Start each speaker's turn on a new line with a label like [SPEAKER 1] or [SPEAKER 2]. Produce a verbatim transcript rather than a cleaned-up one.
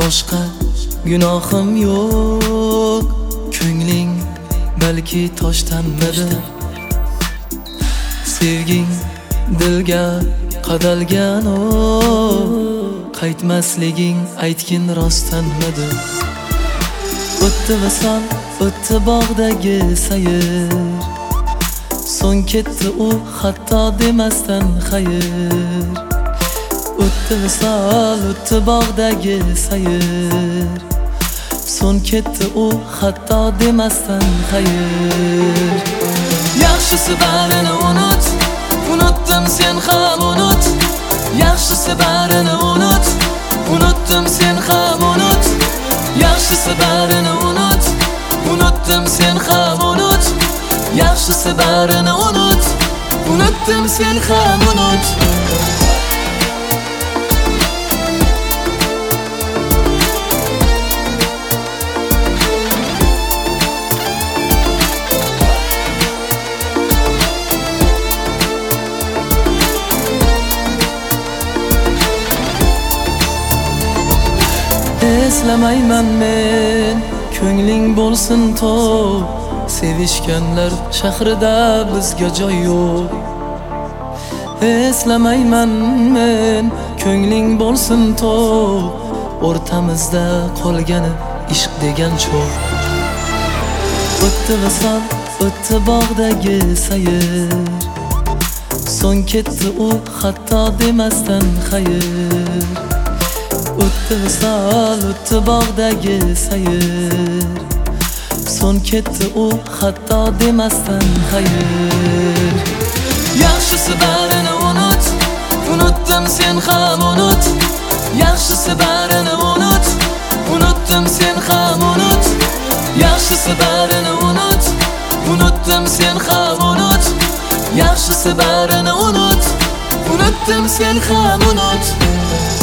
[SPEAKER 1] boshqa gunohim yo'q. Ko'ngling balki toshtanmidi, sevging dilga qadalgan o, qaytmasliging aytgin rostdanmidi? O'tdi visol, o'tdi bog'dagi sayr, so'ng ketdi u hatto demasdan xayr. O'tdi visol, o'tdi bog'dagi sayr, so'ng ketdi u hatto demasdan xayr. Yaxshisi barini unut, unutdim sen ham unut. Yaxshisi barini unut, unutdim sen ham unut. Yaxshisi barini unut, unutdim sen ham unut. Yaxshisi barini unut, unutdim sen ham unut. Eslamayman men, ko'ngling bo'lsin to'q. Sevishganlar shahrida bizga joy yo'q. Eslamayman men, ko'ngling bo'lsin to'q. O'rtamizda qolgani ishq degan cho'q. O'tdi visol, o'tdi bog'dagi sayr, so'ng ketdi u hatto demasdan xayr. O'tdi visol, o'tdi bog'dagi sayr, so'ng ketdi u hatto demasdan xayr. Yaxshisi barini unut, unutdim sen ham unut. Yaxshisi barini unut, unutdim sen ham unut. Yaxshisi barini unut, unutdim sen ham unut. Yaxshisi barini unut, unutdim sen ham unut.